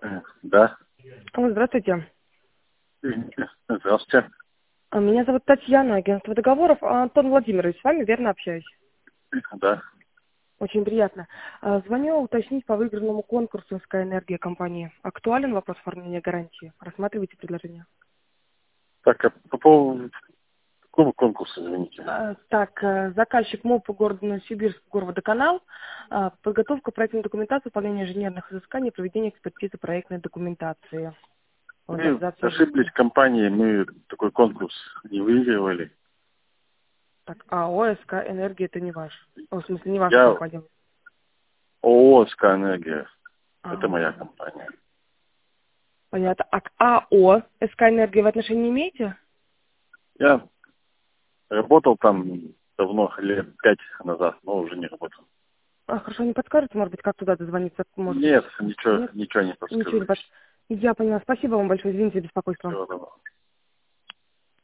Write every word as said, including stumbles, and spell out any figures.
Э, Да. Алло, здравствуйте. Здравствуйте. А, Меня зовут Татьяна, агентство договоров. А, Антон Владимирович, с вами верно общаюсь. Да. Очень приятно. А, Звоню уточнить по выигранному конкурсу «Sky Энергия» компании. Актуален вопрос оформления гарантии? Рассматривайте предложение. Так, а по поводу какого конкурса, извините? А, Так, э, заказчик МОП города Новосибирск, горводоканал. А, Подготовка проектной документации, выполнение инженерных изысканий, проведение экспертизы проектной документации. Мы Реализация ошиблись объекта. компанией, мы такой конкурс не выигрывали. Так, АО «СК Энергия» это не ваш. О, в смысле, не ваша Я компания. ООО «Ска Энергия». Это моя А, компания. Понятно. А к АО «СК Энергия» вы отношения не имеете? Я работал там давно, лет пять назад, но уже не работал. А, хорошо, не подскажете, может быть, как туда дозвониться? Может быть, Нет, ничего, нет? ничего не Ничего не подскажу. под... Я поняла. Спасибо вам большое. Извините за беспокойство. Всего доброго.